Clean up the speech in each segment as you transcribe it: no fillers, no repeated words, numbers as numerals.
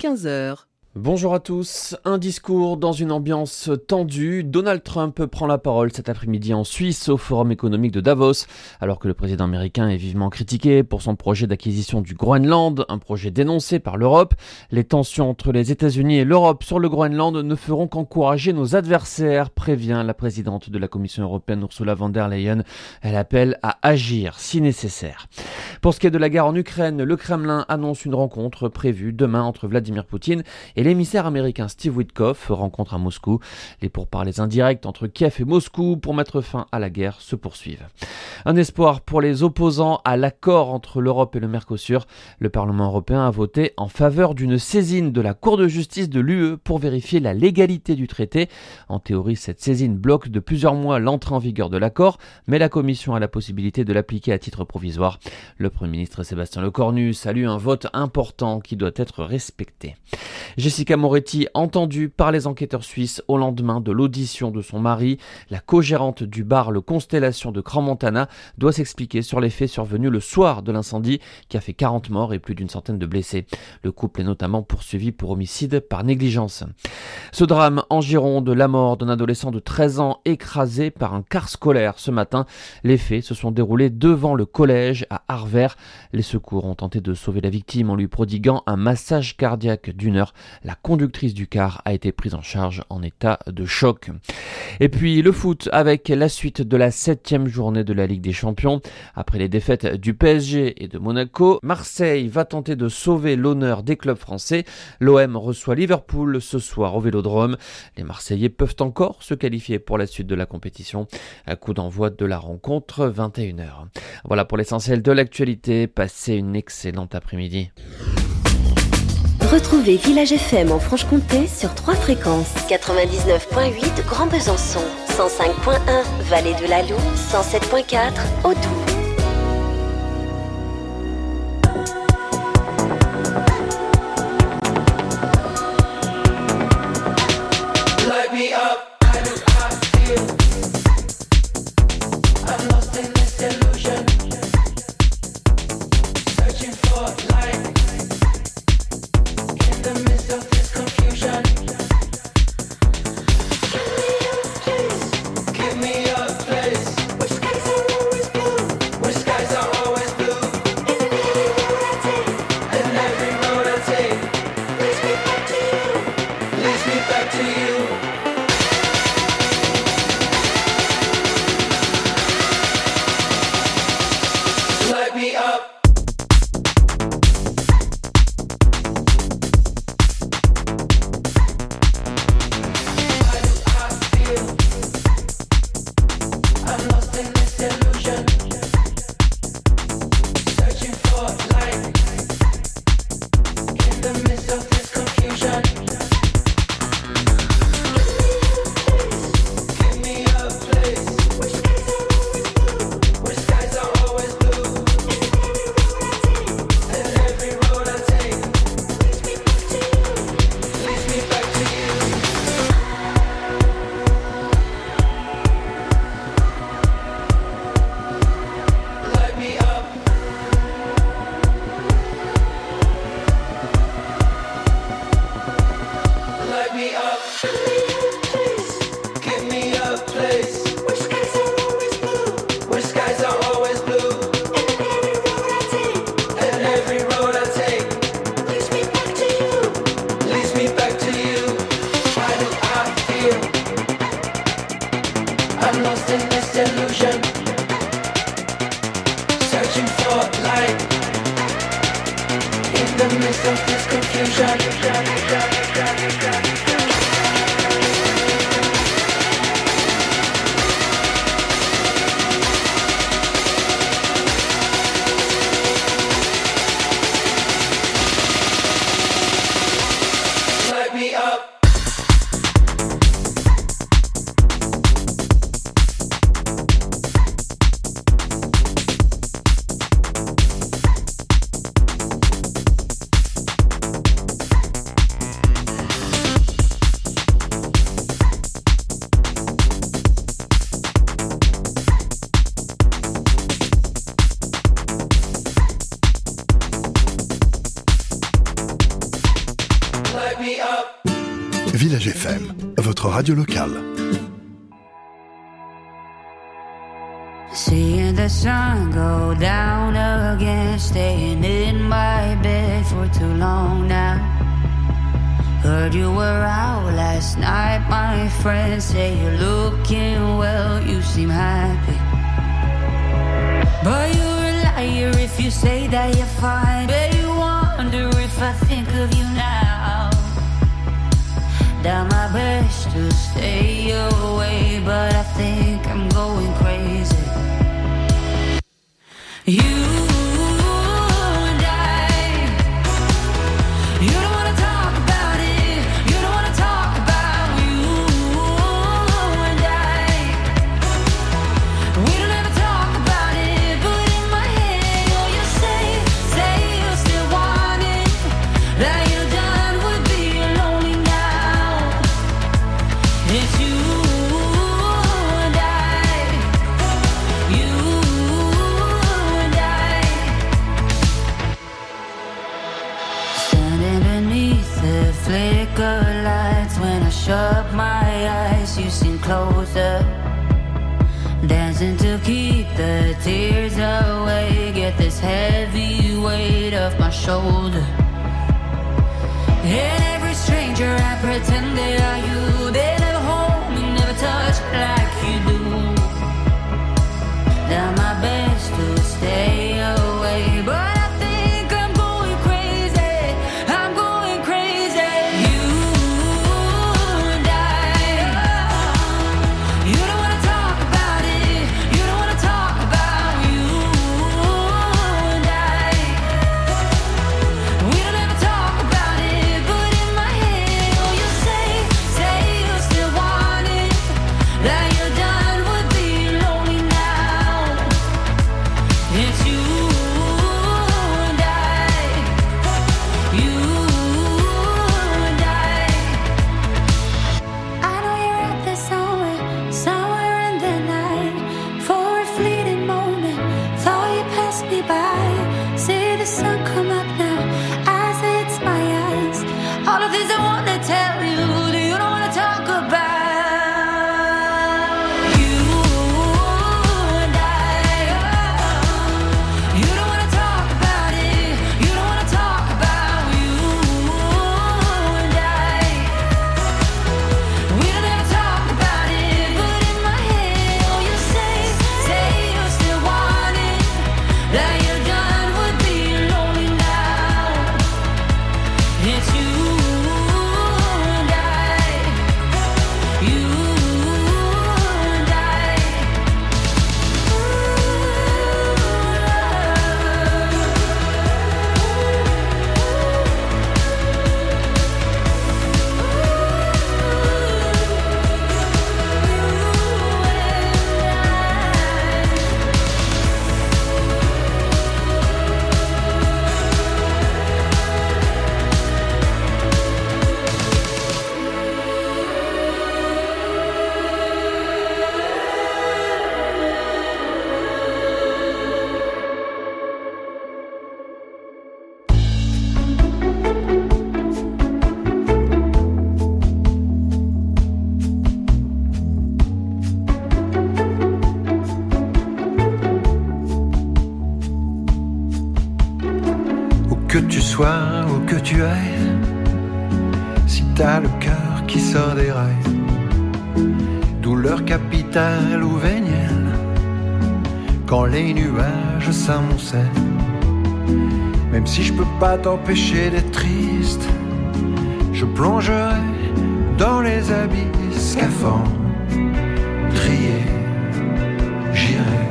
15 heures. Bonjour à tous. Un discours dans une ambiance tendue. Donald Trump prend la parole cet après-midi en Suisse au Forum économique de Davos, alors que le président américain est vivement critiqué pour son projet d'acquisition du Groenland, un projet dénoncé par l'Europe. Les tensions entre les États-Unis et l'Europe sur le Groenland ne feront qu'encourager nos adversaires, prévient la présidente de la Commission européenne Ursula von der Leyen. Elle appelle à agir si nécessaire. Pour ce qui est de la guerre en Ukraine, le Kremlin annonce une rencontre prévue demain entre Vladimir Poutine et l'émissaire américain Steve Witkoff, rencontre à Moscou. Les pourparlers indirects entre Kiev et Moscou pour mettre fin à la guerre se poursuivent. Un espoir pour les opposants à l'accord entre l'Europe et le Mercosur. Le Parlement européen a voté en faveur d'une saisine de la Cour de justice de l'UE pour vérifier la légalité du traité. En théorie, cette saisine bloque de plusieurs mois l'entrée en vigueur de l'accord, mais la Commission a la possibilité de l'appliquer à titre provisoire. Le Premier ministre Sébastien Lecornu salue un vote important qui doit être respecté. Jessica Moretti, entendue par les enquêteurs suisses au lendemain de l'audition de son mari, la co-gérante du bar Le Constellation de Crans-Montana, doit s'expliquer sur les faits survenus le soir de l'incendie qui a fait 40 morts et plus d'une centaine de blessés. Le couple est notamment poursuivi pour homicide par négligence. Ce drame en Gironde, la mort d'un adolescent de 13 ans écrasé par un car scolaire ce matin. Les faits se sont déroulés devant le collège à Arvers. Les secours ont tenté de sauver la victime en lui prodiguant un massage cardiaque d'1 heure. La conductrice du car a été prise en charge en état de choc. Et puis le foot avec la suite de la 7e journée de la Ligue des Champions. Après les défaites du PSG et de Monaco, Marseille va tenter de sauver l'honneur des clubs français. L'OM reçoit Liverpool ce soir au Vélodrome. Les Marseillais peuvent encore se qualifier pour la suite de la compétition. Un coup d'envoi de la rencontre 21h. Voilà pour l'essentiel de l'actualité. Passez une excellente après-midi. Retrouvez Village FM en Franche-Comté sur 3 fréquences. 99.8 Grand Besançon, 105.1 Vallée de la Loue, 107.4 Audoux. Light me up, I know how I feel. I'm lost in this illusion, searching for light in the midst of this confusion. Give me a place where skies are always blue. Partage FM, votre radio locale. Seeing the sun go down again, staying in my bed for too long now. Heard you were out last night, my friend. Say you're looking well, you seem happy. But you're a liar if you say that you're fine. Bet you wonder if I think of you now. Done my best to stay away, but I think I'm going crazy. You and I, you don't wanna talk about it, you don't wanna talk about you and I. We don't ever talk about it, but in my head, oh, you say you still want it, that you're done with being lonely now. It's you. Flicker lights when I shut my eyes, you seem closer. Dancing to keep the tears away, get this heavy weight off my shoulder. And every stranger I pretend they are you, they never hold me, never touch like you do. Done my best to stay away, but I think I'm going crazy, I'm going crazy. You and I, you don't wanna talk about it, you don't wanna talk about you and I. We don't ever talk about it, but in my head, oh, you say you still want it, that you're done with being lonely now. It's you and I, you and I. I know you're at there somewhere in the night. For a fleeting moment, thought you passed me by. See the sun come up now, as it's my eyes. All of this I wanna tell you, do you don't wanna talk about? You and I, you don't wanna talk about it, you don't wanna talk about you and I. We don't ever talk about it, but in my head, oh, you say you still want it, that you're done with being lonely now. It's you and I, you and I. Où que tu sois, où que tu ailles, si t'as le cœur qui sort des rails, douleur capitale ou vénielle, quand les nuages s'amoncellent, même si je peux pas t'empêcher d'être triste, je plongerai dans les abysses scaphandres, trier, j'irai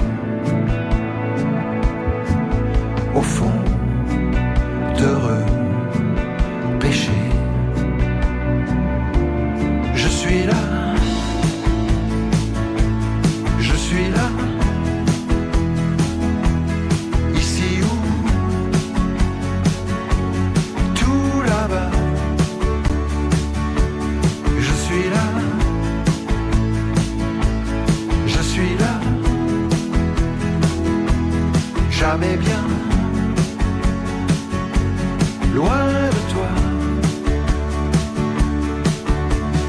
au fond d'heureux péché. Je suis là, je suis là, ici où tout là-bas. Je suis là, je suis là, jamais bien loin de toi.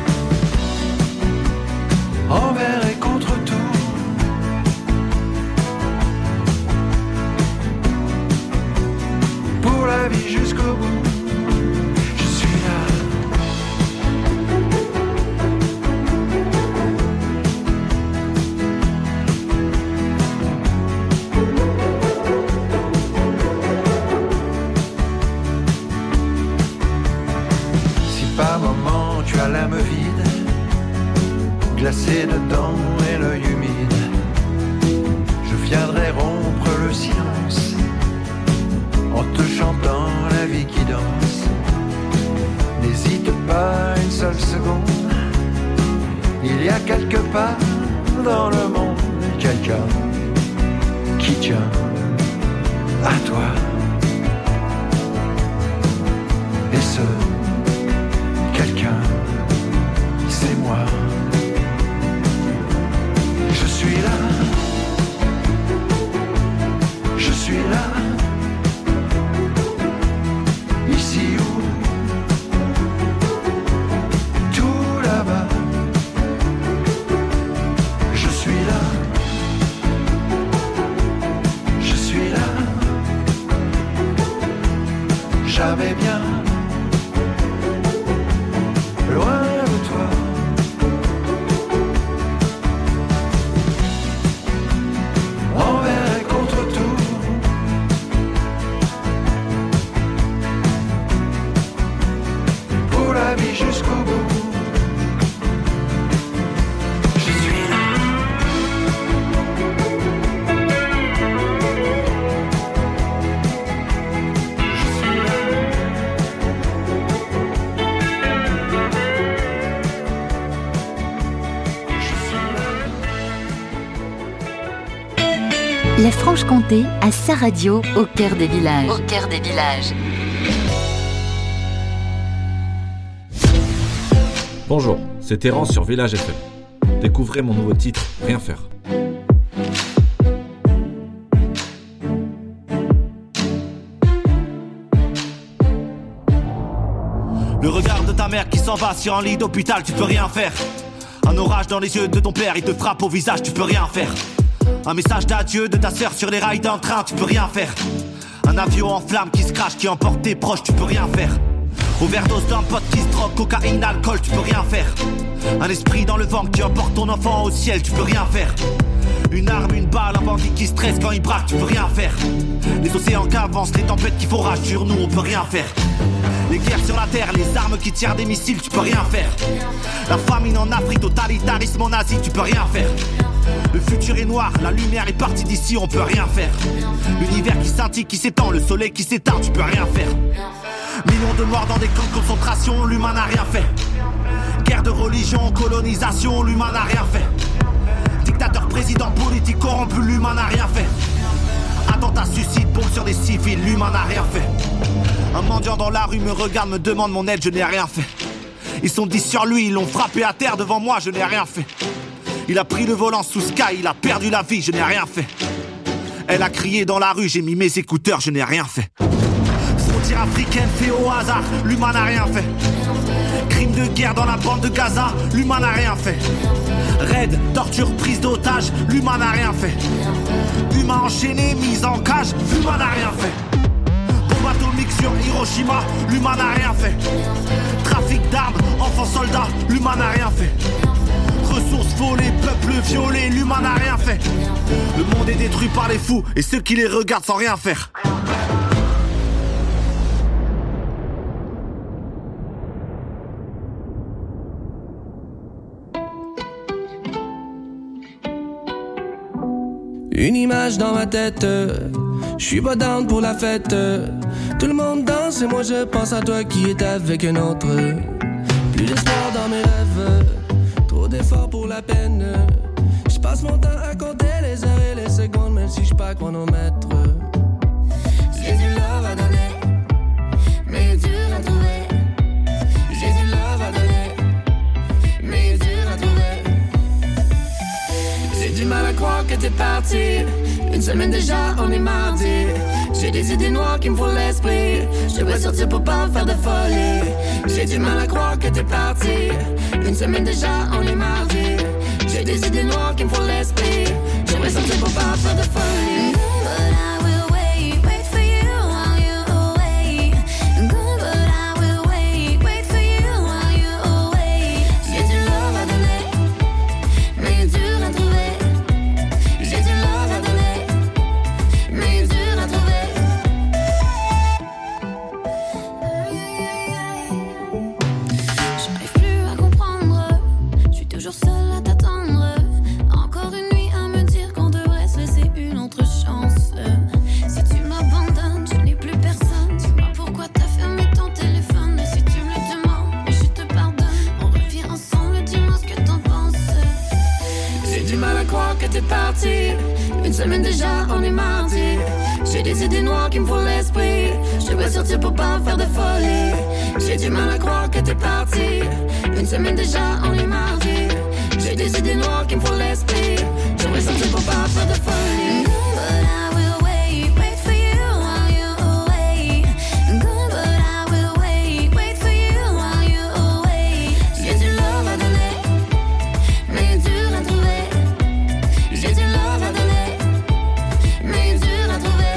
viendrai rompre le silence en te chantant la vie qui danse. N'hésite pas une seule seconde, il y a quelque part dans le monde quelqu'un qui tient à toi. Et ce quelqu'un, c'est moi. Je suis là, je suis là, ici ou tout là-bas. Je suis là, je suis là, jamais bien loin de toi. Envers et contre tout, pour la vie jusqu'au bout. Je suis là. La Franche-Comté a sa radio au cœur des villages. Au cœur des villages. Bonjour, c'est Terence sur Village FM. Découvrez mon nouveau titre, Rien faire. Le regard de ta mère qui s'en va sur un lit d'hôpital, tu peux rien faire. Un orage dans les yeux de ton père, il te frappe au visage, tu peux rien faire. Un message d'adieu de ta sœur sur les rails d'un train, tu peux rien faire. Un avion en flammes qui se crache, qui emporte tes proches, tu peux rien faire. Overdose d'un pote qui se drogue, cocaïne, alcool, tu peux rien faire. Un esprit dans le vent qui emporte ton enfant au ciel, tu peux rien faire. Une arme, une balle, un bandit qui stresse quand il braque, tu peux rien faire. Les océans qui avancent, les tempêtes qui font rage sur nous, on peut rien faire. Les guerres sur la terre, les armes qui tirent des missiles, tu peux rien faire. La famine en Afrique, totalitarisme en Asie, tu peux rien faire. Le futur est noir, la lumière est partie d'ici, on peut rien faire. L'univers qui scintille, qui s'étend, le soleil qui s'éteint, tu peux rien faire. Millions de morts dans des camps de concentration, l'humain n'a rien fait. Guerre de religion, colonisation, l'humain n'a rien fait. Dictateur, président, politique corrompu, l'humain n'a rien fait. Attentat, suicide, bombe sur des civils, l'humain n'a rien fait. Un mendiant dans la rue me regarde, me demande mon aide, je n'ai rien fait. Ils sont 10 sur lui, ils l'ont frappé à terre devant moi, je n'ai rien fait. Il a pris le volant sous Sky, il a perdu la vie, je n'ai rien fait. Elle a crié dans la rue, j'ai mis mes écouteurs, je n'ai rien fait. Frontière africaine fait au hasard, l'humain n'a rien fait. Crime de guerre dans la bande de Gaza, l'humain n'a rien fait. Raid, torture, prise d'otage, l'humain n'a rien fait. Humain enchaîné, mise en cage, l'humain n'a rien fait. Bombe atomique sur Hiroshima, l'humain n'a rien fait. Trafic d'armes, enfants soldats, l'humain n'a rien fait. Ressources volées, peuples violés, l'humain n'a rien fait. Le monde est détruit par les fous et ceux qui les regardent sans rien faire. Une image dans ma tête, je suis pas down pour la fête. Tout le monde danse et moi je pense à toi qui est avec un autre. Plus d'espoir dans mes rêves, trop d'efforts pour la peine. Je passe mon temps à compter les heures et les secondes, même si je pas chronomètre. J'ai du love à donner, mais dur à trouver. J'ai du love à donner, mais dur à trouver. J'ai du mal à croire que t'es parti. Une semaine déjà, on est mardi. J'ai des idées noires qui me font l'esprit. Je devrais sortir pour pas faire de folie. J'ai du mal à croire que t'es parti. Une semaine déjà, on est mardi. J'ai des idées noires qui me font l'esprit. Je devrais sortir pour pas faire de folie. Seule à t'attendre, encore une nuit à me dire qu'on devrait se laisser on est mardi. J'ai des idées noires qui me font l'esprit. Je devrais sortir pour pas faire de folie. J'ai du mal à croire que t'es parti. Une semaine déjà, on est mardi. J'ai des idées noires qui me font l'esprit. Je devrais sortir pour pas faire de folie. But I will wait for you while you're away. Good, but I will wait for you while you're away. J'ai du love à donner, mais dur à trouver. J'ai du love à donner, mais dur à trouver.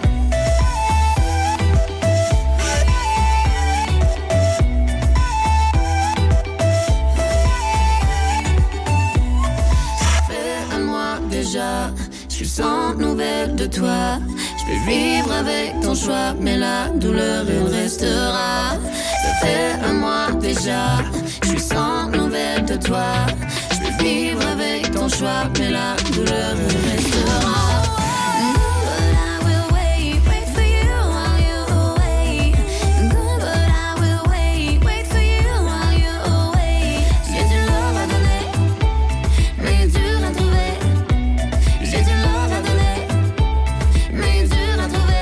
Ça fait un mois déjà, je suis sans nouvelles de toi. Je peux vivre avec ton choix, mais la douleur elle restera. Ça fait un mois déjà, je suis sans nouvelles de toi. Je peux vivre avec ton choix, mais la douleur elle restera. But I will wait for you while you're away. Good, but I will wait for you while you're away. J'ai du love à donner, mais dur à trouver. J'ai du love à donner, mais dur à trouver.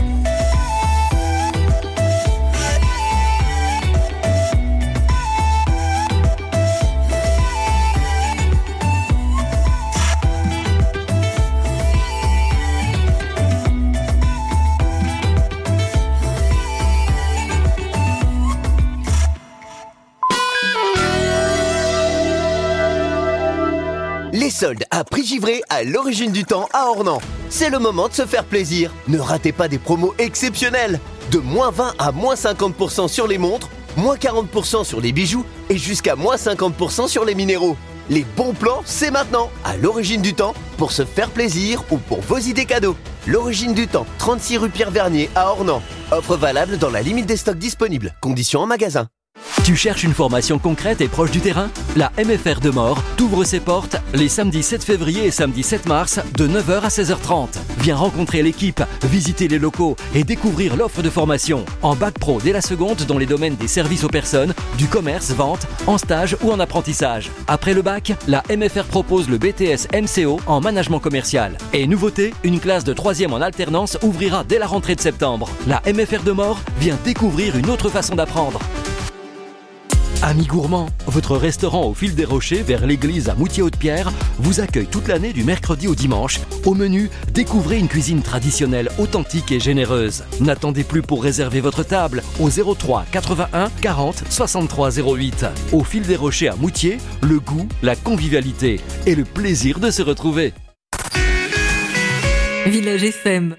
Les soldes à prix givré à l'origine du temps à Ornans. C'est le moment de se faire plaisir. Ne ratez pas des promos exceptionnelles. De moins 20 à moins 50% sur les montres, moins 40% sur les bijoux et jusqu'à moins 50% sur les minéraux. Les bons plans, c'est maintenant, à l'origine du temps, pour se faire plaisir ou pour vos idées cadeaux. L'origine du temps, 36 rue Pierre Vernier à Ornans. Offre valable dans la limite des stocks disponibles. Conditions en magasin. Tu cherches une formation concrète et proche du terrain ? La MFR de Maure t'ouvre ses portes les samedis 7 février et samedi 7 mars de 9h à 16h30. Viens rencontrer l'équipe, visiter les locaux et découvrir l'offre de formation. En bac pro dès la seconde dans les domaines des services aux personnes, du commerce, vente, en stage ou en apprentissage. Après le bac, la MFR propose le BTS MCO en management commercial. Et nouveauté, une classe de 3e en alternance ouvrira dès la rentrée de septembre. La MFR de Maure vient découvrir une autre façon d'apprendre. Amis gourmands, votre restaurant au fil des rochers vers l'église à Moutier-Haute-Pierre vous accueille toute l'année du mercredi au dimanche. Au menu, découvrez une cuisine traditionnelle, authentique et généreuse. N'attendez plus pour réserver votre table au 03 81 40 63 08. Au fil des rochers à Moutier, le goût, la convivialité et le plaisir de se retrouver. Village FM.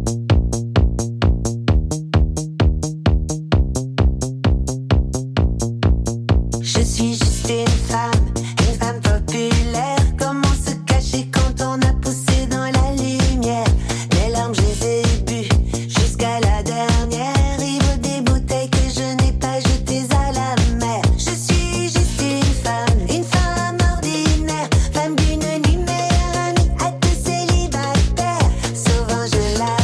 Je suis juste une femme populaire. Comment se cacher quand on a poussé dans la lumière? Mes larmes, je les ai bues jusqu'à la dernière. Il vaut des bouteilles que je n'ai pas jetées à la mer. Je suis juste une femme ordinaire, femme d'une nuit, meilleure amie à tous célibataires. Souvent je la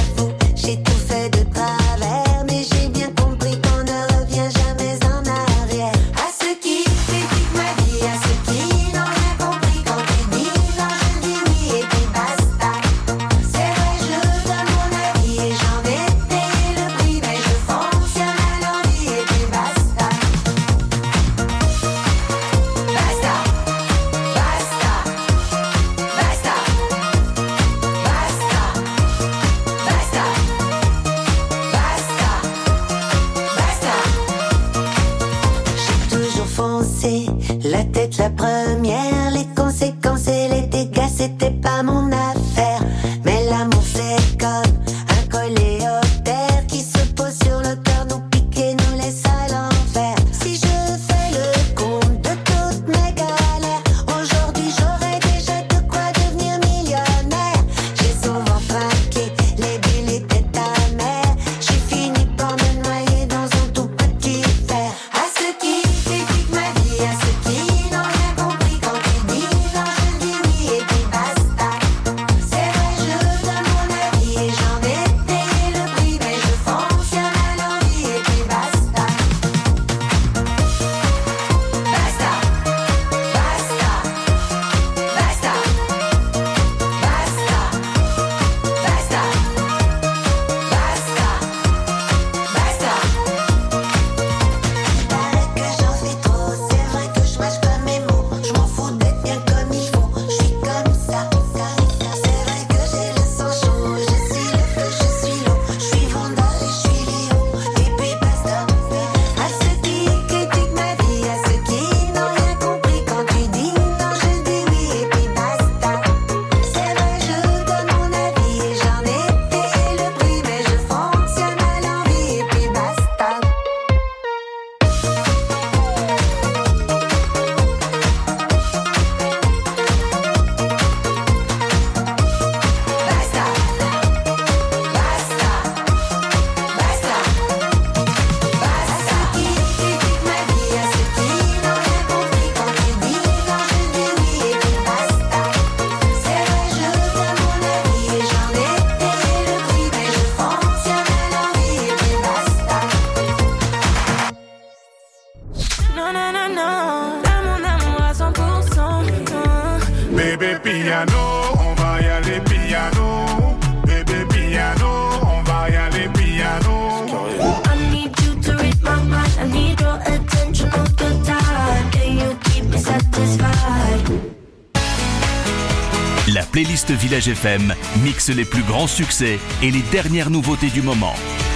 playlist Village FM mixe les plus grands succès et les dernières nouveautés du moment.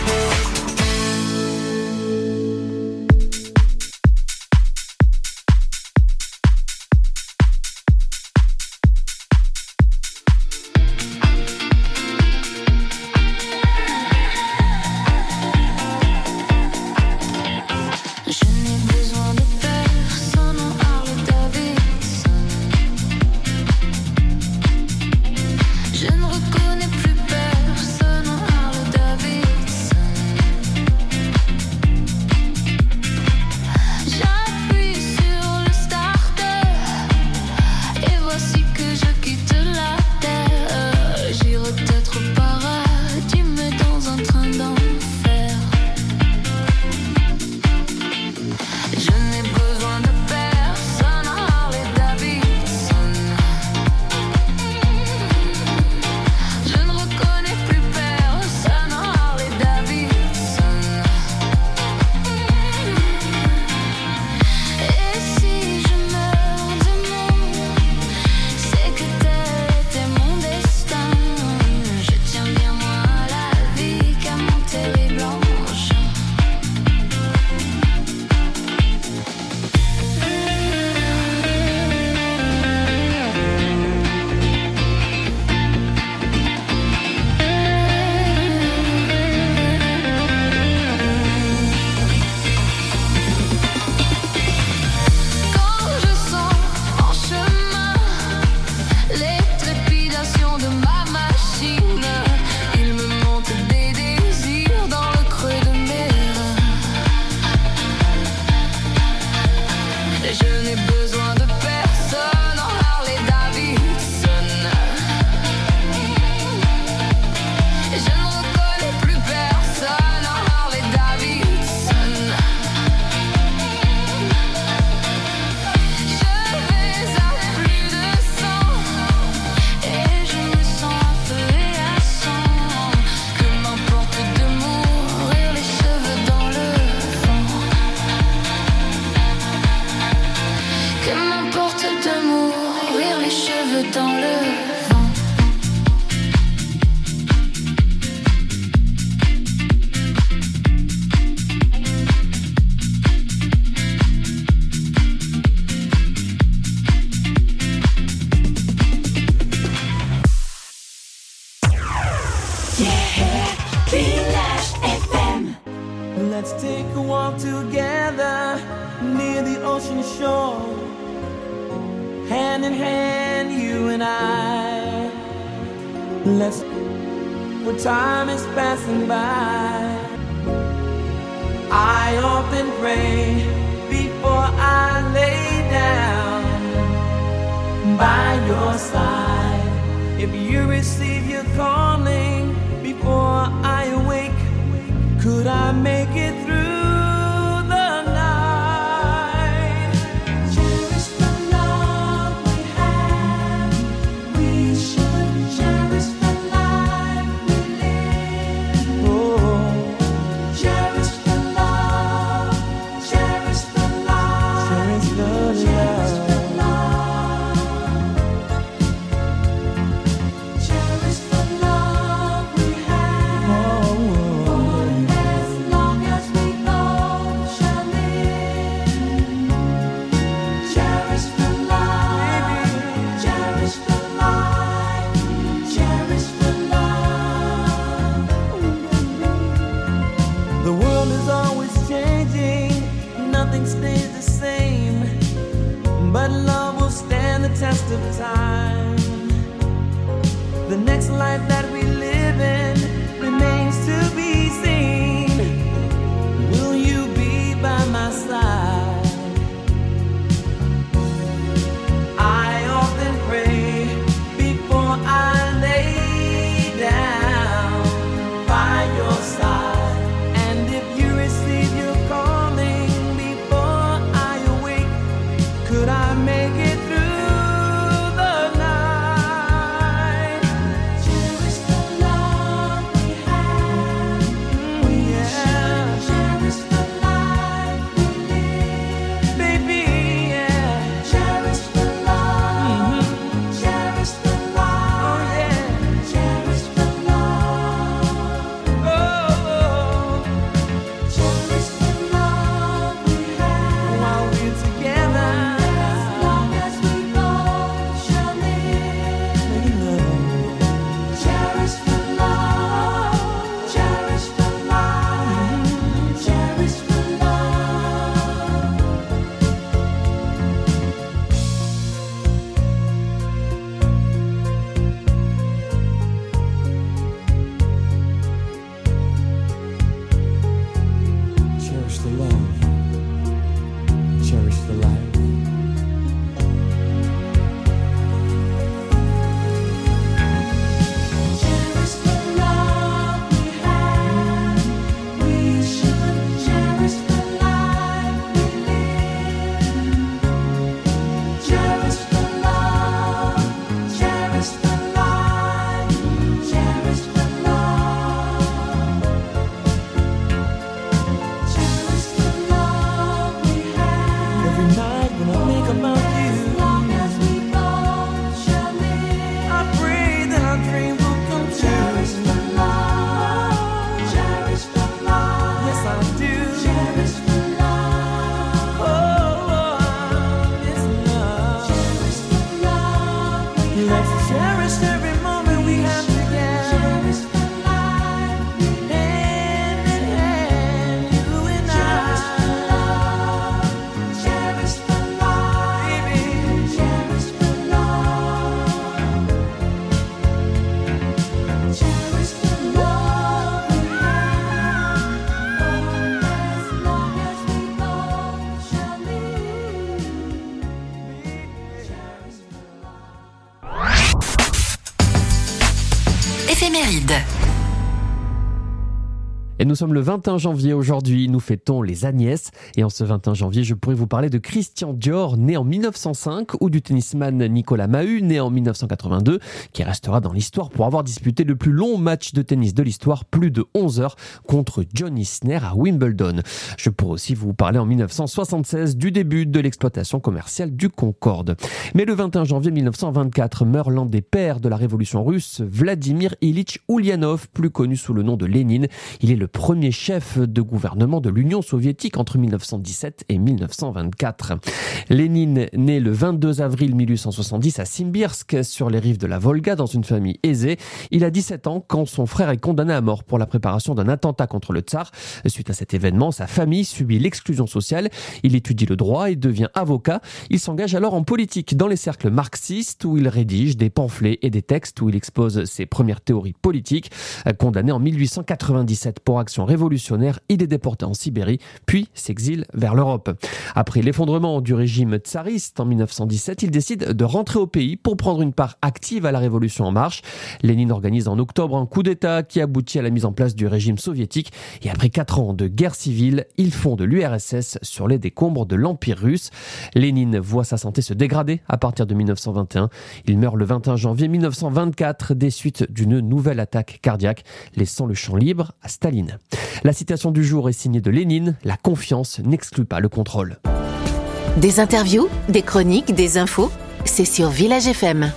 Je ne reconnais plus personne en Harley-Davidson. J'appuie sur le starter et voici que je quitte la terre. J'irai peut-être au paradis mais dans un train d'enfer. Je n'ai besoin de personne en Harley-Davidson. Je ne reconnais plus personne en Harley-Davidson. Et si je meurs demain, c'est que tel était mon destin. Je tiens bien moins à la vie qu'à mon terrible engin. Quand je sens en chemin les trépidations de ma machine, il me monte des désirs dans le creux de mes reins. Je n'ai besoin de personne en Harley-Davidson. Je ne reconnais plus personne en Harley-Davidson. Je vais à plus de 100 et je me sens à feu et à sang. Que m'importe de mourir les cheveux dans le vent. Que m'importe de mourir les cheveux dans le vent. Village FM. Let's take a walk together near the ocean shore. Hand in hand, you and I. Let's, where time is passing by. I often pray before I lay down by your side. If you receive your calling before I awake, could I make it through the night? Cherish the love we have. We should cherish the life we live. Oh, cherish the love. Cherish the love. Cherish the love. Cherish the love. Cherish the love we have. For as long as we David. Et nous sommes le 21 janvier aujourd'hui, nous fêtons les Agnès. Et en ce 21 janvier, je pourrais vous parler de Christian Dior, né en 1905, ou du tennisman Nicolas Mahut, né en 1982, qui restera dans l'histoire pour avoir disputé le plus long match de tennis de l'histoire, plus de 11 heures, contre John Isner à Wimbledon. Je pourrais aussi vous parler en 1976 du début de l'exploitation commerciale du Concorde. Mais le 21 janvier 1924 meurt l'un des pères de la révolution russe, Vladimir Ilitch Ulyanov, plus connu sous le nom de Lénine. Il est le premier chef de gouvernement de l'Union soviétique entre 1917 et 1924. Lénine naît le 22 avril 1870 à Simbirsk, sur les rives de la Volga, dans une famille aisée. Il a 17 ans quand son frère est condamné à mort pour la préparation d'un attentat contre le tsar. Suite à cet événement, sa famille subit l'exclusion sociale. Il étudie le droit et devient avocat. Il s'engage alors en politique dans les cercles marxistes, où il rédige des pamphlets et des textes où il expose ses premières théories politiques. Condamné en 1897 pour action révolutionnaire, il est déporté en Sibérie, puis s'exile vers l'Europe. Après l'effondrement du régime tsariste en 1917, il décide de rentrer au pays pour prendre une part active à la révolution en marche. Lénine organise en octobre un coup d'État qui aboutit à la mise en place du régime soviétique, et après 4 ans de guerre civile, il fonde l'URSS sur les décombres de l'Empire russe. Lénine voit sa santé se dégrader à partir de 1921. Il meurt le 21 janvier 1924 des suites d'une nouvelle attaque cardiaque, laissant le champ libre à Staline. La citation du jour est signée de Lénine: la confiance n'exclut pas le contrôle. Des interviews, des chroniques, des infos, c'est sur Village FM.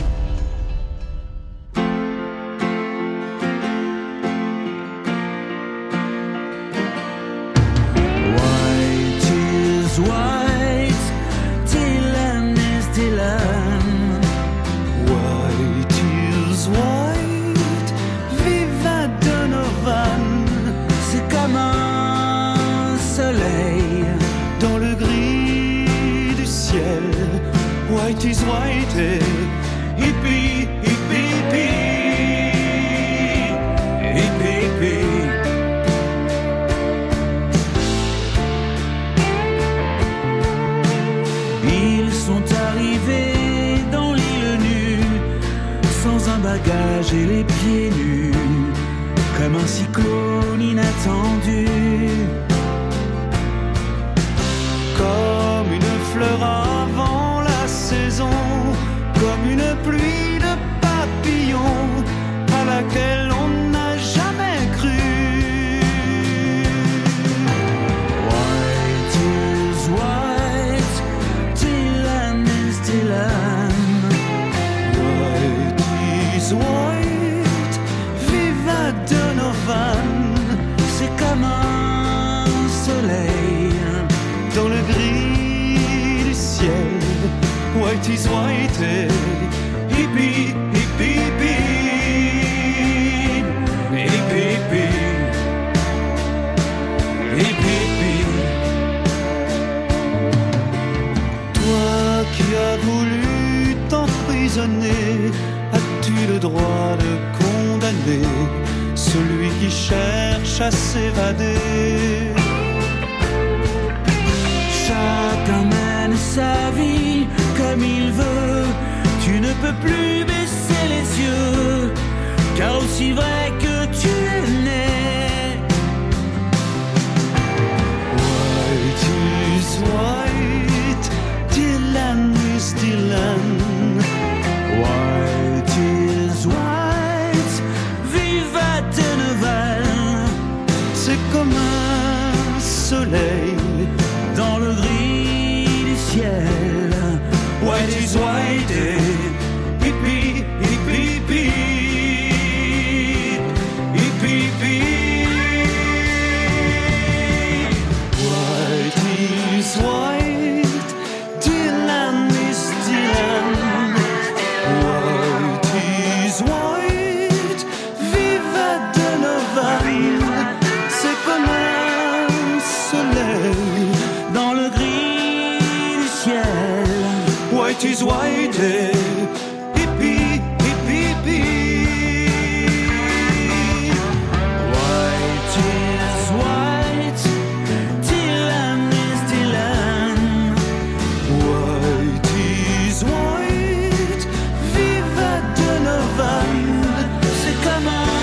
White is white, hippie, hippie, hippie, hippie. Ils sont arrivés dans l'île nue, sans un bagage et les pieds nus, comme un cyclone inattendu. Comme une fleur avant la saison, comme une pluie de papillons à laquelle on n'a jamais cru. White is white, Dylan is Dylan. White is white, viva Donovan. C'est comme un soleil dans le gris du ciel. White is white, hippie, hippie, hippie, hippie, hippie, hippie. Toi qui as voulu t'emprisonner, as-tu le droit de condamner celui qui cherche à s'évader? Chacun mène sa vie comme il veut. Tu ne peux plus baisser les yeux, car aussi vrai que tu es né. White is white, Dylan is Dylan. White is white, viva Donovan. C'est comme un soleil dans le gris du ciel. White is white, hippie, hippie, hippie, hippie, hippie. White is white, Dylan is Dylan. White is white, viva Donovan. C'est comme un soleil dans le gris du ciel. White is white, hippie, hippie, hippie. White is white, Dylan is Dylan. White is white, viva Donovan. C'est comme un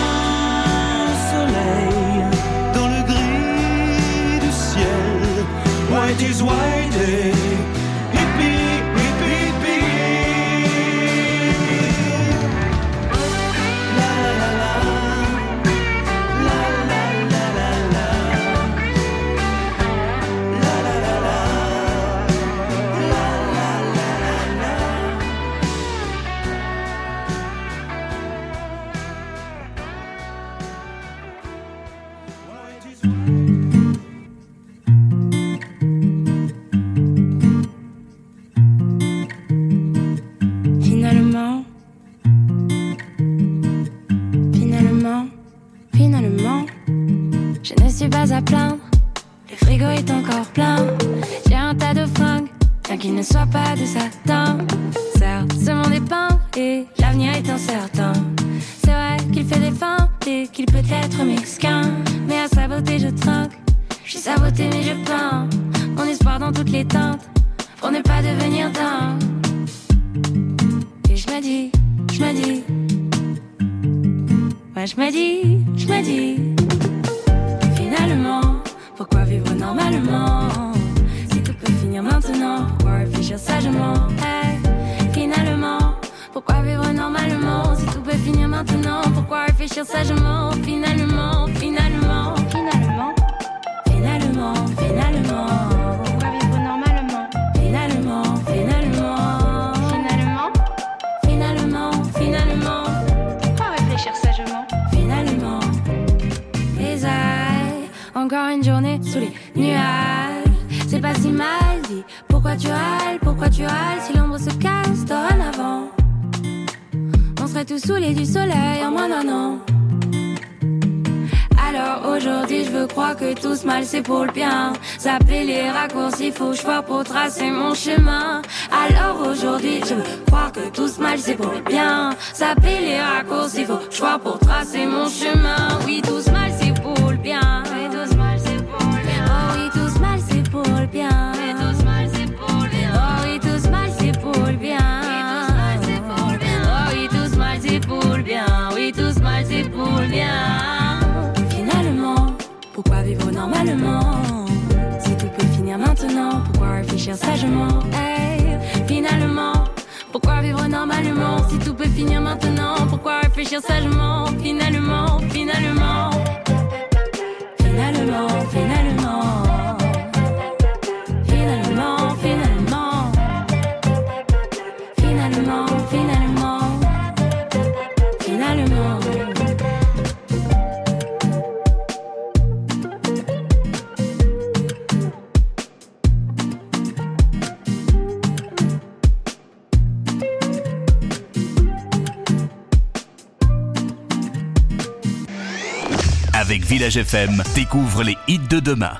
is waiting. Hippie, hippie, hippie. La la la la. La la la la la. La la la la. La la la la. Finalement, je ne suis pas à plaindre. Le frigo est encore plein. J'ai un tas de fringues, bien qu'il ne soit pas de satin. Certes, ce monde est peint et l'avenir est incertain. C'est vrai qu'il fait des feintes et qu'il peut être mesquin. Mais à sa beauté je trinque. Je suis sabotée mais je peins mon espoir dans toutes les teintes pour ne pas devenir dingue. Et je me dis, ouais je me dis, finalement, pourquoi vivre normalement? Si tout peut finir maintenant, pourquoi réfléchir sagement? Hey, finalement, pourquoi vivre normalement? Si tout peut finir maintenant, pourquoi réfléchir sagement? Finalement, finalement, finalement, finalement, finalement, pourquoi vivre normalement? Finalement, finalement, finalement, finalement, finalement, pourquoi réfléchir sagement? Finalement, les ailes, encore une journée sous les nuages. C'est pas si mal dit. Pourquoi tu râles si l'ombre se casse dorénavant? On serait tous saoulés du soleil en moins d'un an. Alors aujourd'hui je veux croire que tout ce mal c'est pour le bien. Zapper les raccourcis, faut que je vois pour tracer mon chemin. Alors aujourd'hui je veux croire que tout ce mal c'est pour le bien. Zapper les raccourcis, faut que je vois pour tracer mon chemin. Oui tout ce mal c'est pour le bien. Oui tout ce mal c'est pour le bien. Oh oui tout ce mal c'est pour le bien. Oui tout ce mal c'est pour le bien. Oh oui tout ce mal c'est pour le bien. Oh oui tout ce mal c'est pour le bien. Oui tout ce mal c'est pour le bien. Finalement, pourquoi vivre normalement? Si tout peut finir maintenant, pourquoi réfléchir sagement? Hey, finalement, pourquoi vivre normalement? Si tout peut finir maintenant, pourquoi réfléchir sagement? Finalement, finalement, finalement, finalement, finalement, finalement, finalement, finalement, finalement. Avec Village FM, découvre les hits de demain.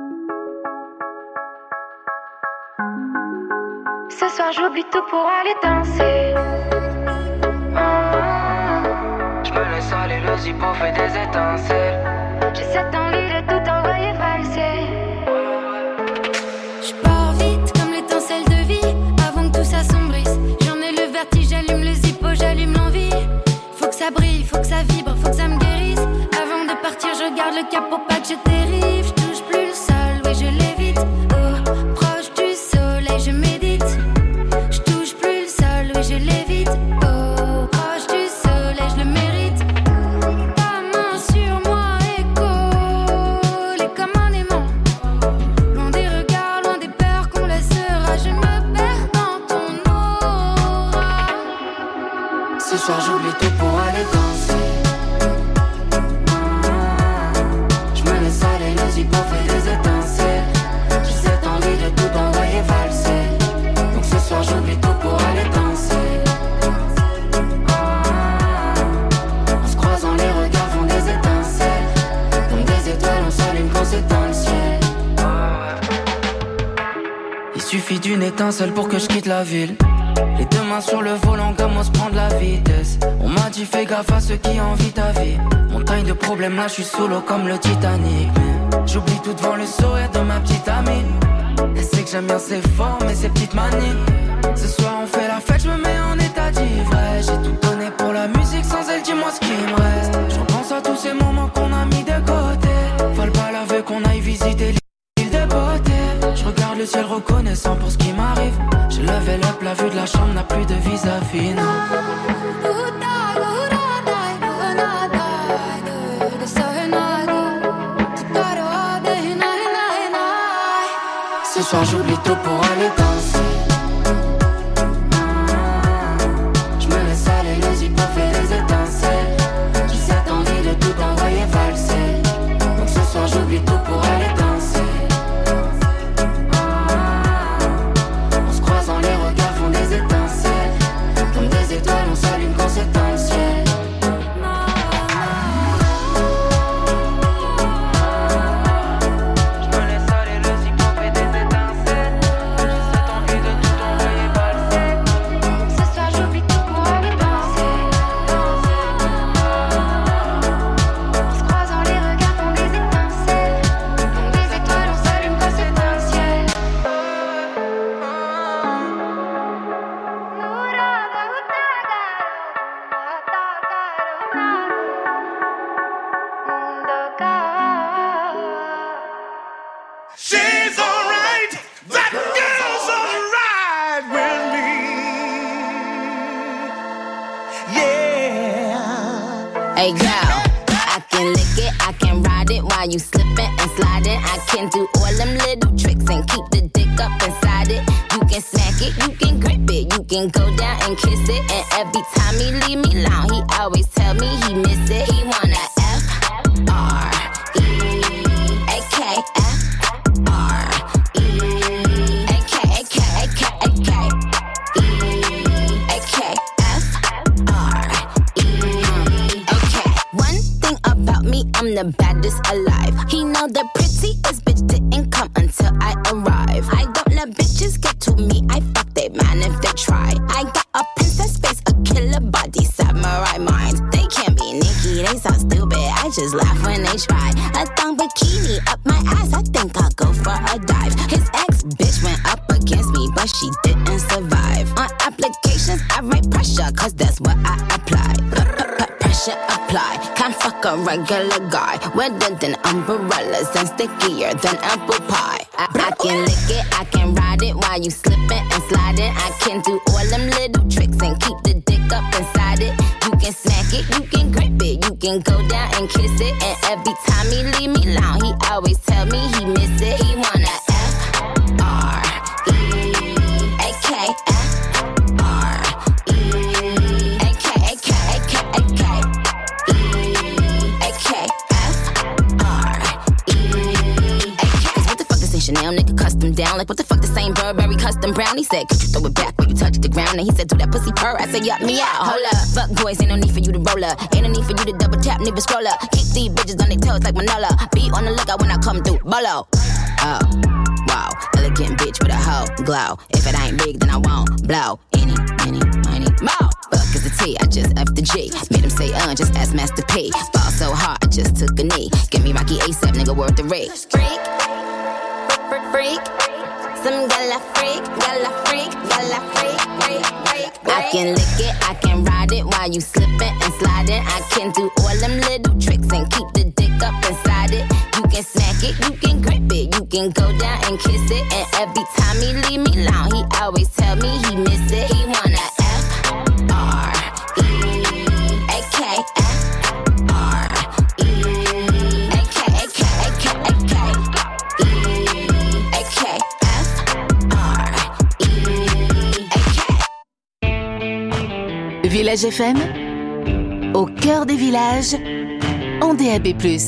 Ce soir j'oublie tout pour aller danser. Je me laisse aller, le zippo fait des étincelles. J'ai cette envie de tout envoyer valser. Je pars vite comme l'étincelle de vie, avant que tout s'assombrisse. J'en ai le vertige, j'allume le zippo, j'allume l'envie. Faut que ça brille, faut que ça vibre, faut que ça me guérisse. Avant de partir, je garde le cap pour pas que je dérive. Je touche plus le sol, oui je l'évite. Oh, proche du soleil, je médite. Je touche plus le sol, oui je l'évite. Oh, proche du soleil, je le mérite. Ta main sur moi et collée comme un aimant. Loin des regards, loin des peurs qu'on laissera. Je me perds dans ton aura. Ce soir j'oublie tout pour aller danser. Zippo fait des étincelles. J'ai cette envie de tout envoyer valser. Donc ce soir j'oublie tout pour aller danser. En se croisant les regards font des étincelles. Comme des étoiles on s'allume quand c'est dans le ciel. Il suffit d'une étincelle pour que je quitte la ville. Les deux mains sur le volant comme on se prend de la vitesse. On m'a dit fais gaffe à ceux qui envient ta vie. Montagne de problèmes là je suis sous l'eau comme le Titanic. J'oublie tout devant le sourire de ma petite amie. Elle sait que j'aime bien ses formes et ses petites manies. Ce soir on fait la fête, je me mets en état d'ivresse. J'ai tout donné pour la musique, sans elle dis-moi ce qui me reste. Je repense à tous ces moments qu'on a mis de côté. Faut pas laver qu'on aille visiter l'île de beauté. Je regarde le ciel la vue de la chambre n'a plus de vis-à-vis, non. Ce soir j'oublie tout pour aller danser. Je me laisse aller, les yeux pour faire des étincelles. J'ai cette envie de tout envoyer valser. Donc ce soir j'oublie tout pour aller danser. On se croise dans les regards, font des étincelles. Comme des étoiles, on s'allume quand c'est dans le ciel. She's alright, that girl's alright with me. Yeah. Hey girl, I can lick it, I can ride it while you slipping and sliding. I can do all them little tricks and keep the dick up inside it. You can smack it, you can grip it, you can go down and kiss it. And every time he leave me alone, he always tell me he miss it. He wanna I'm the baddest alive. He know the prettiest bitch didn't come until I arrive. I don't let bitches get to me. I fuck they man if they try. I got a princess face, a killer body, samurai mind. They can't be Nicki, they so stupid. I just laugh when they try. A thong bikini up my ass. I think I'll go for a dive. His ex bitch went up against me, but she didn't survive. On applications, I write pressure, cause that's what I apply. Pressure apply. Can't fuck a regular guy. Wetter than umbrellas and stickier than apple pie. I can lick it, I can ride it while you slipping and sliding. I can do all them little tricks and keep the dick up inside it. You can smack it, you can grip it, you can go down and kiss it. And every time he leave me alone, he always tell me he miss it. He wanna Chanel nigga custom down. Like what the fuck, the same Burberry custom brown. He said, could you throw it back when you touch the ground? And he said, do that pussy purr. I said, yup, me out. Hold up, fuck boys, ain't no need for you to roll up. Ain't no need for you to double tap, nigga scroll up. Keep these bitches on their toes like Manola. Be on the lookout when I come through, bolo. Oh, wow, elegant bitch with a hoe glow. If it ain't big, then I won't blow. Any, more. Fuck is the T, I just F the G. Made him say, just ask Master P. Ball so hard, I just took a knee. Give me Rocky ASAP, nigga, worth the rate. Freak, some gala freak, I can lick it, I can ride it while you slipping and sliding. I can do all them little tricks and keep the dick up inside it. You can smack it, you can grip it, you can go down and kiss it. And every time he leave me alone, he always tell me he miss it. He wanna Village FM, au cœur des villages, en DAB+.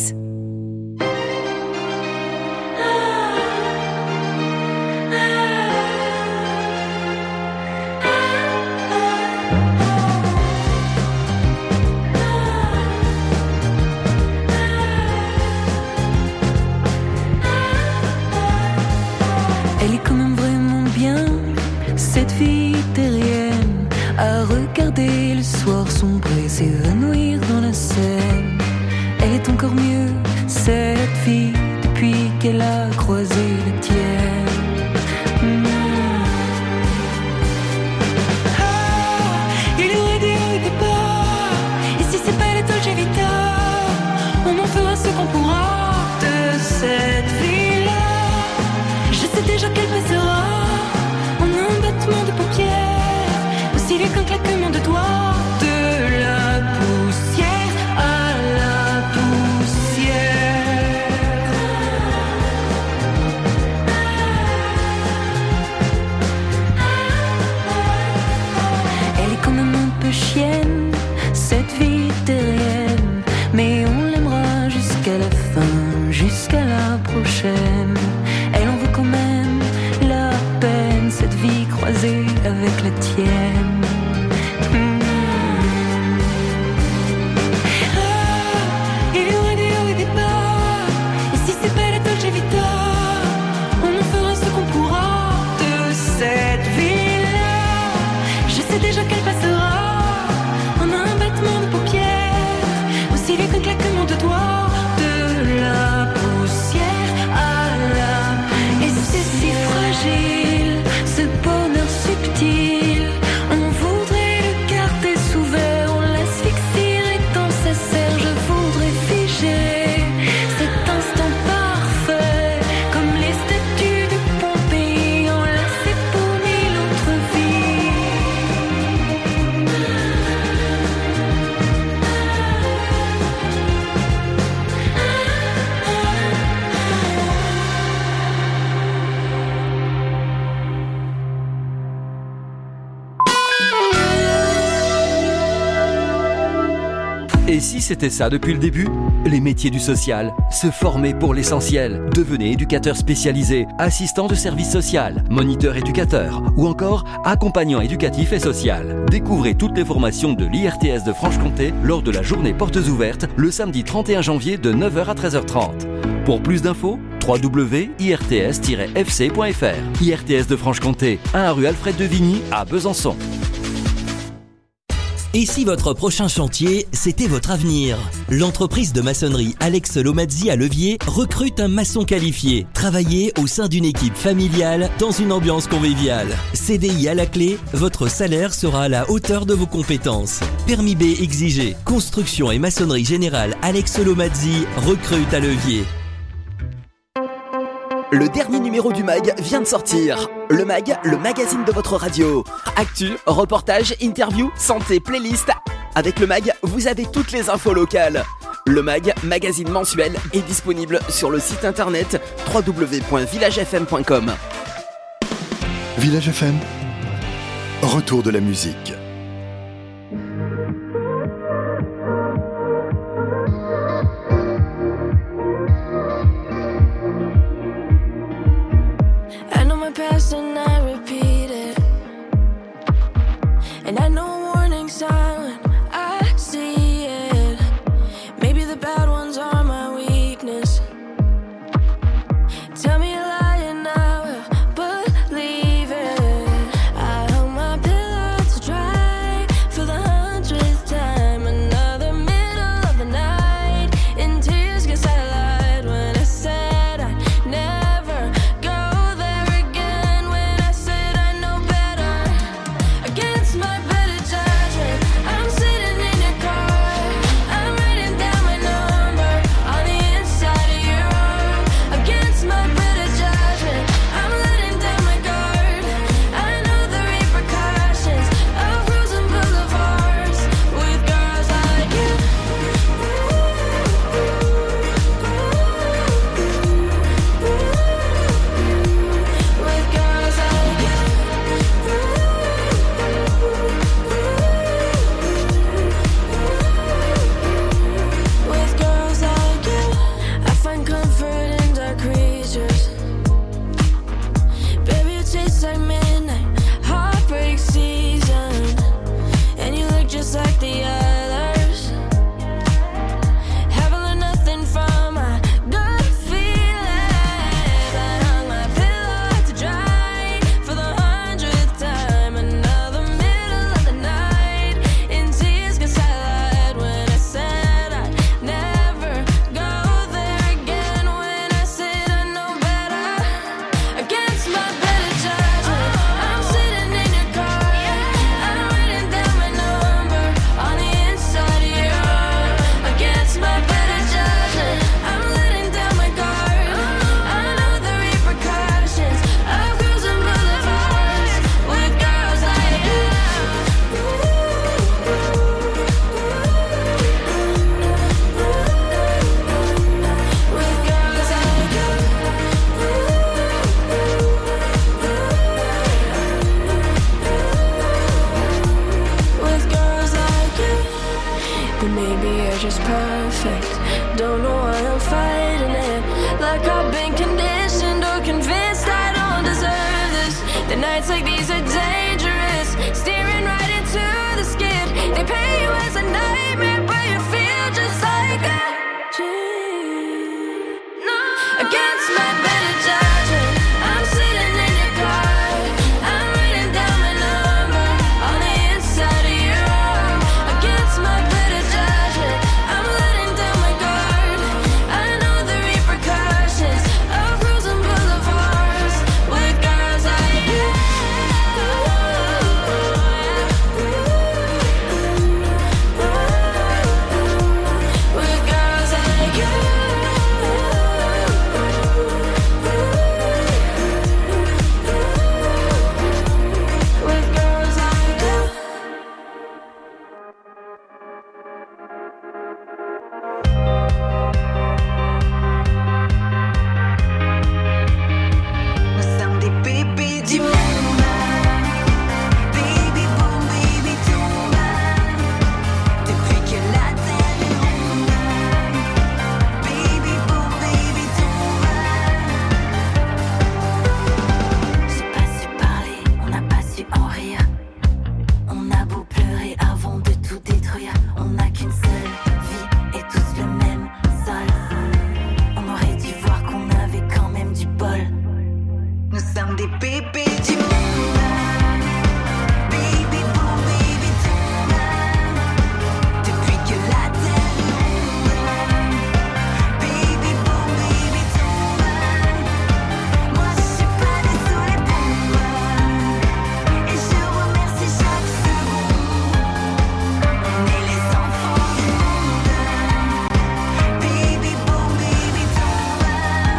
Elle est quand même vraiment bien, cette fille terrienne, à regarder le soir sombrer, s'évanouir dans la Seine. Elle est encore mieux, cette fille, depuis qu'elle a croisé la tienne. Il aurait dit au départ, et si c'est pas la Dolce Vita, on en fera ce qu'on pourra de cette vie-là. Je sais déjà qu'elle passera en un battement de paupières. jusqu'à la fin, jusqu'à la prochaine. Elle en veut quand même la peine, cette vie croisée avec la tienne. Il y aurait des hauts et des bas, et si c'est pas la Dolce Vita, on en fera ce qu'on pourra de cette vie-là. Je sais déjà qu'elle passera en un battement de paupières, aussi vite qu'un claquement de doigts, de la poussière à la. Et c'est si fragile, ce bonheur subtil, on voudrait le garder sous verre, on l'asphyxierait dans sa serre. Je voudrais figer cet instant parfait, comme les statues de Pompéi, enlacées pour mille autres vies. Et si c'était ça depuis le début? Les métiers du social. Se former pour l'essentiel. Devenez éducateur spécialisé, assistant de service social, moniteur éducateur ou encore accompagnant éducatif et social. Découvrez toutes les formations de l'IRTS de Franche-Comté lors de la journée portes ouvertes le samedi 31 janvier de 9h à 13h30. Pour plus d'infos, www.irts-fc.fr. IRTS de Franche-Comté, 1 rue Alfred de Vigny à Besançon. Et si votre prochain chantier, c'était votre avenir? L'entreprise de maçonnerie Alex Lomazzi à Levier recrute un maçon qualifié. Travaillez au sein d'une équipe familiale dans une ambiance conviviale. CDI à la clé, votre salaire sera à la hauteur de vos compétences. Permis B exigé. Construction et maçonnerie générale Alex Lomazzi recrute à Levier. Le dernier numéro du MAG vient de sortir. Le MAG, le magazine de votre radio. Actu, reportage, interview, santé, playlist. Avec le MAG, vous avez toutes les infos locales. Le MAG, magazine mensuel, est disponible sur le site internet www.villagefm.com. Village FM, retour de la musique. I know my past and I repeat it, and I know warning sign, I see it. Maybe the bad ones are my weakness. Tell me a lie and I will believe it. I held my pillow to dry. It's like these are dangerous, steering right into the skid. They pay you as a nightmare, but you feel just like a dream. No, against my better judgment, I'm sitting in your car. I'm writing down my number on the inside of your arm. Against my better judgment, I'm letting down my guard. I know the repercussions of cruising boulevards with girls like you. With girls like you. With girls like you. Nous sommes des bébés du monde. Baby boom, baby tombe. Depuis que la terre est ronde. Baby boom, baby tombe. J'ai pas su parler, on n'a pas su en rire. On a beau pleurer avant de tout détruire. On n'a qu'une seule vie et tous le même sol. On aurait dû voir qu'on avait quand même du bol. Nous sommes des bébés du monde. Baby boom, baby tombe. Depuis que la terre est ronde. Baby boom, baby tombe. Moi je suis pas née sous les bombes. Et je remercie chaque seconde. On est les enfants du monde. Baby boom, baby tombe.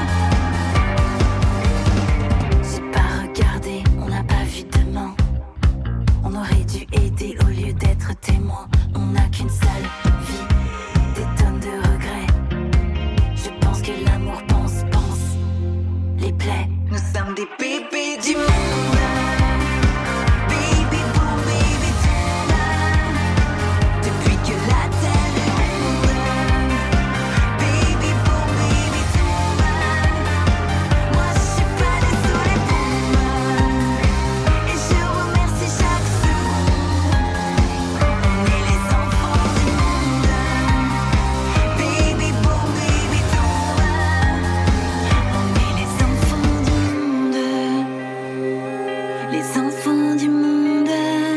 J'ai pas regardé, on n'a pas vu demain. On aurait dû aider au lieu d'être témoin. On n'a qu'une seule vie, des tonnes de regrets. Je pense que l'amour pense les plaies. Nous sommes des bébés du monde. Baby boom, baby tombe. Depuis que la terre est ronde. Baby boom, baby tombe. Moi je suis pas née sous les bombes. Et je remercie chaque seconde. On est les enfants du monde. Baby boom, baby tombe. On est les enfants du monde. Les enfants du monde.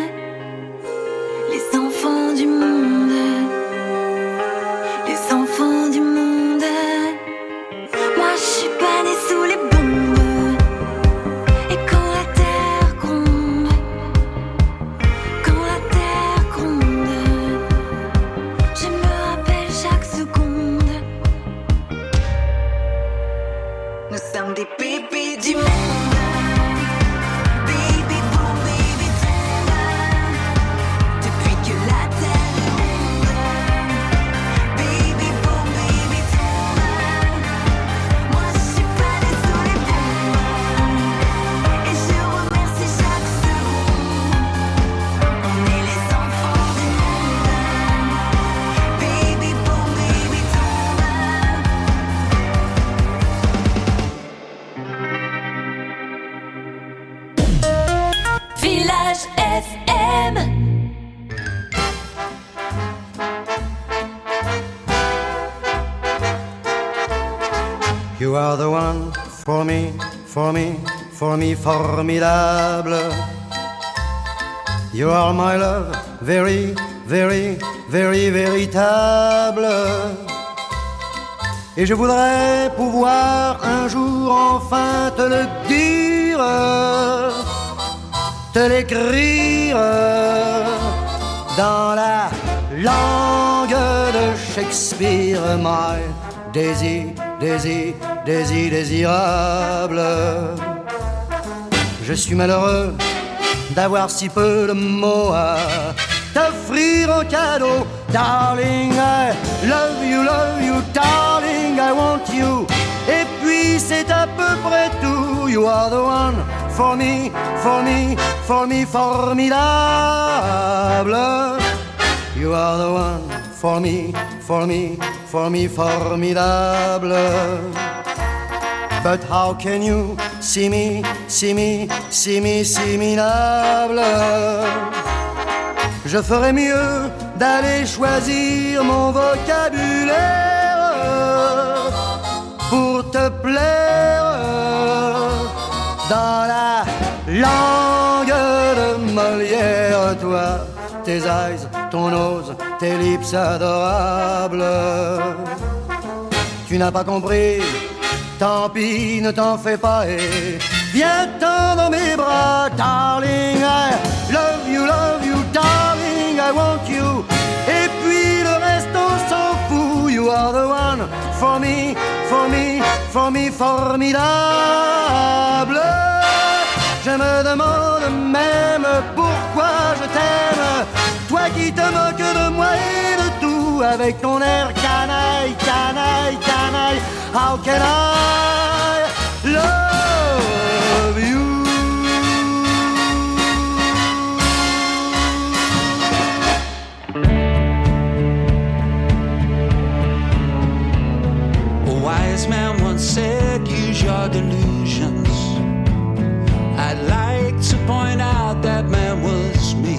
Les enfants du monde. Les enfants du monde. Moi je suis pas née sous les bombes. Et quand la terre gronde, quand la terre gronde, je me rappelle chaque seconde. Nous sommes des bébés du monde. Baby boom, baby tombe. Depuis que la terre est ronde. Baby boom, baby tombe. Moi je suis pas née sous les bombes. Et je remercie chaque seconde. On est les enfants du monde. Baby boom, baby tombe. Village FM. You are the one for me, for me, for me, formidable. You are my love, very, very, very, véritable. Et je voudrais pouvoir un jour enfin te le dire, te l'écrire dans la langue de Shakespeare. My Daisy, Daisy, Daisy, désirable. Je suis malheureux d'avoir si peu de mots à t'offrir en cadeau. Darling, I love you, darling, I want you. Et puis c'est à peu près tout. You are the one for me, for me, for me, formidable. You are the one for me, for me, for me, formidable. But how can you see me, see me, see me, see minable? Je ferais mieux d'aller choisir mon vocabulaire pour te plaire dans la langue de Molière. Toi, tes eyes, ton nose, tes lips adorables. Tu n'as pas compris, tant pis, ne t'en fais pas et viens-t'en dans mes bras, darling. I love you, darling, I want you. Et puis le reste on s'en fout. You are the one for me, for me, for me, formidable. Je me demande même pourquoi je t'aime, toi qui te moques de moi et de tout, avec ton air canaille, canaille, canaille. How can I love you? A wise man once said, use your delusions. I'd like to point out that man was me.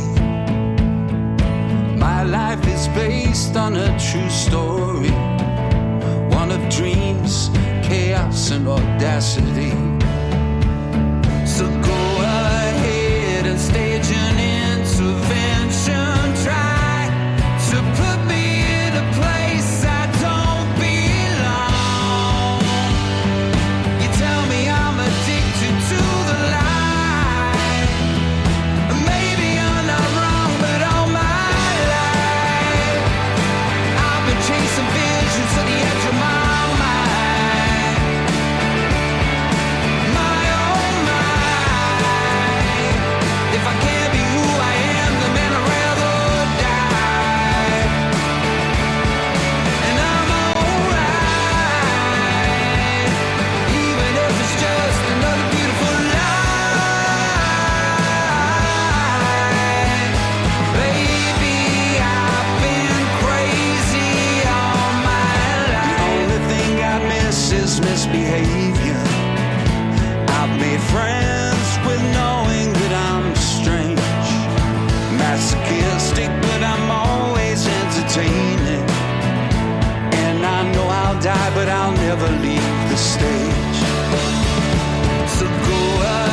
My life is based on a true story, one of dreams, chaos and audacity. So go ahead and stage an intervention. Try to put me in a place I don't belong. You tell me I'm addicted to the lie. Maybe I'm not wrong, but all my life I've been chasing visions to the edge of my misbehavior. I've made friends with knowing that I'm strange, masochistic, but I'm always entertaining. And I know I'll die, but I'll never leave the stage. So go ahead.